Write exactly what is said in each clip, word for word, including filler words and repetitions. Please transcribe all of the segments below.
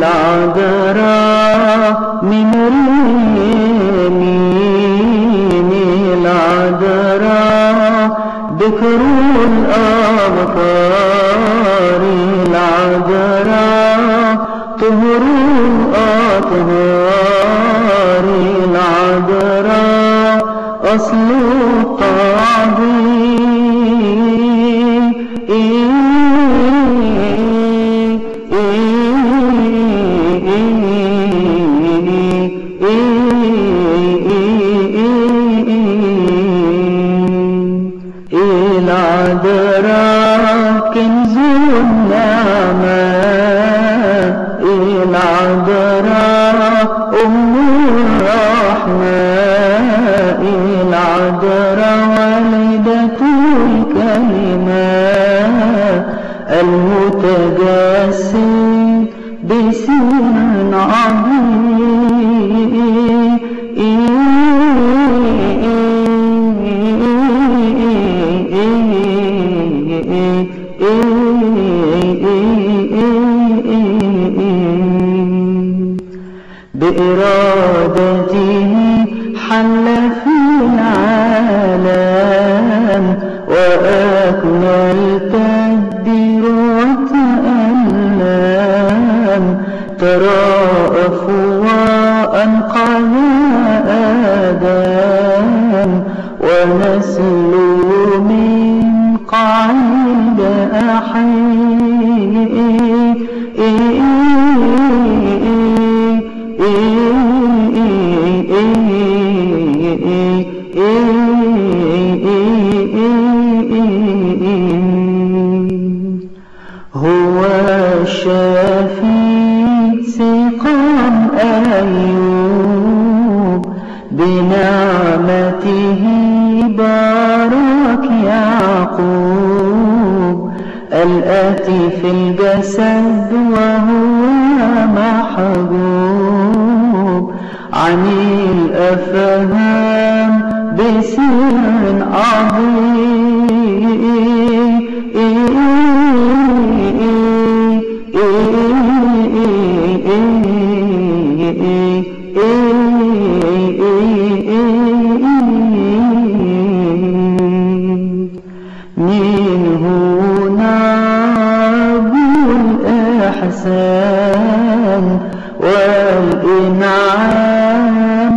العذراء من اليمين العذراء بكر الأبكار العذراء طهر الأطهار العذراء أصل التعظيم العذراء كنز النعمة العذراء أم الرحمة العذراء والدة الكلمة المتجسد بسر عظيم بإرادته حل في العالم وأكمل تدبير وتألم تراءف وأنقذ آدم ونسله من قعيد أحيي هو الشافي سقام أيوب بنعمته بارك يعقوب الآتي في الجسد وهو محجوب عن الأفهام بسر عظيم منه نابع الإحسان والإنعام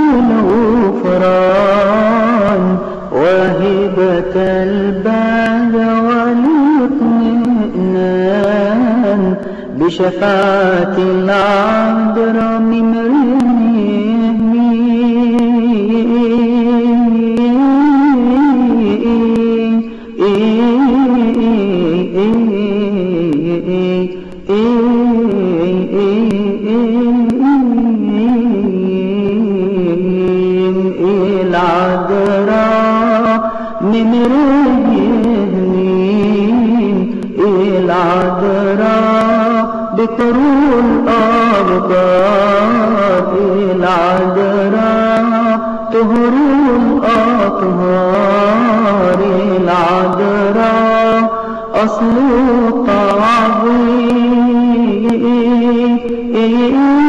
بالغفران وهبة البهج والاطمئنان بشفاعة العذراء من العذراء من اليمين العذراء بكر الأبكار العذراء طهر الأطهار العذراء أصل التعظيم